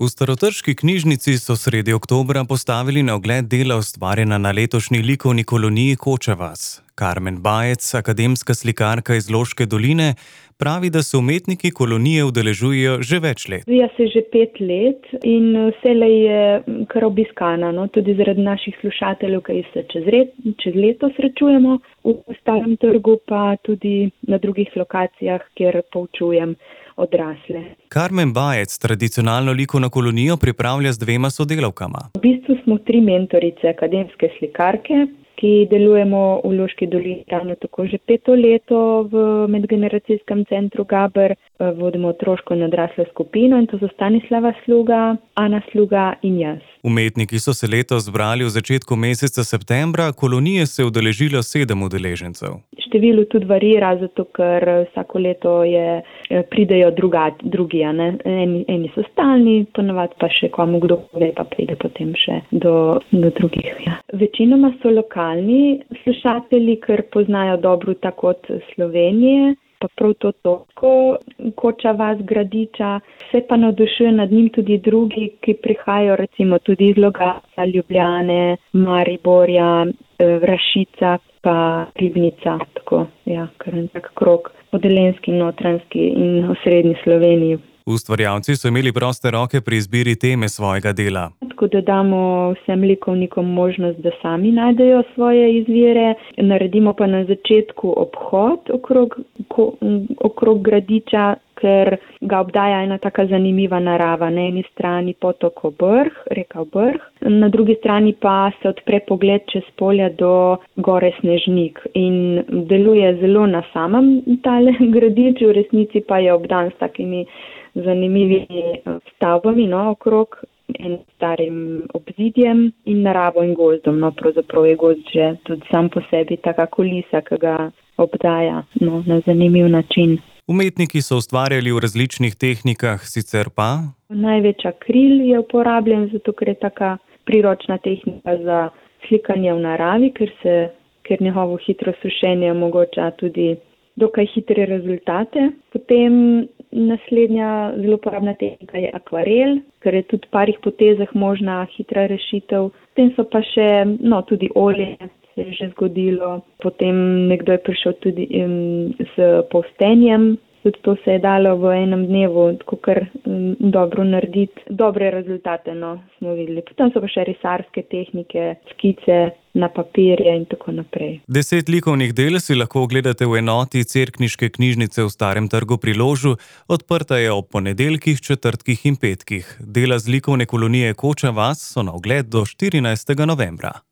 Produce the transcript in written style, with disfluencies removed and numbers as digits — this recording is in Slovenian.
V Starotrški knjižnici so sredi oktobra postavili na ogled dela ustvarjena na letošnji likovni koloniji Koča vas. Karmen Bajec, akademska slikarka iz Loške doline, pravi, da se umetniki kolonije udeležujejo že več let. Odvija se že 5 let in vselej je kar obiskana, tudi zaradi naših slušateljev, ki se čez leto srečujemo v Starem trgu, pa tudi na drugih lokacijah, kjer poučujem odrasle. Karmen Bajec tradicionalno likovno kolonijo pripravlja z 2 sodelavkama. V bistvu smo 3 mentorice akademske slikarke, ki delujemo v Loški dolini ravno tako že 5. leto v medgeneracijskem centru Gaber. Vodimo otroško in odraslo skupino in to so Stanislava Sluga, Ana Sluga in jaz. Umetniki so se letos zbrali v začetku meseca septembra, kolonije se je udeležilo 7 udeležencev. Število tudi varira, zato ker vsako leto pridejo drugi, eni so stalni, ponavadi pa še komu kdo pove, pa pride potem še do drugih. Ja. Večinoma so lokalni slušatelji, ker poznajo dobro ta kot Slovenije, pa prav to točko Koča vas Gradiča. Se pa navdušuje nad njim tudi drugi, ki prihajajo recimo tudi iz Logatca, Ljubljane, Mariborja, Rašica pa Ribnica, tako, ja, kar en tak krog po Dolenjski, Notranjski in osrednji Sloveniji. Ustvarjalci so imeli proste roke pri izbiri teme svojega dela. Tako da damo vsem likovnikom možnost, da sami najdejo svoje izvire. Naredimo pa na začetku obhod okrog Gradiča, ker ga obdaja ena taka zanimiva narava. Na eni strani potok Obrh, reka Obrh, na drugi strani pa se odpre pogled čez polja do gore Snežnik in deluje zelo na samem tale Gradič, v resnici pa je obdan s takimi zanimivimi stavbami okrog in starim obzidjem in naravo in gozdom. Pravzaprav je gozd že tudi sam po sebi taka kulisa, ki ga obdaja na zanimiv način. Umetniki so ustvarjali v različnih tehnikah, sicer pa največ akril je uporabljen, zato ker je taka priročna tehnika za slikanje v naravi, ker njegovo hitro sušenje omogoča tudi dokaj hitre rezultate. Potem naslednja zelo uporabna tehnika je akvarel, ker je tudi v parih potezah možna hitra rešitev. Potem so pa še tudi olje, se je že zgodilo. Potem nekdo je prišel tudi s povstenjem. Tudi to se je dalo v enem dnevu, tako kar dobro narediti. Dobre rezultate smo videli. Potem so pa še risarske tehnike, skice na papirje in tako naprej. 10 likovnih del si lahko ogledate v enoti Cerkniške knjižnice v Starem trgu pri Ložu. Odprta je ob ponedeljkih, četrtkih in petkih. Dela z likovne kolonije Koča vas so na ogled do 14. novembra.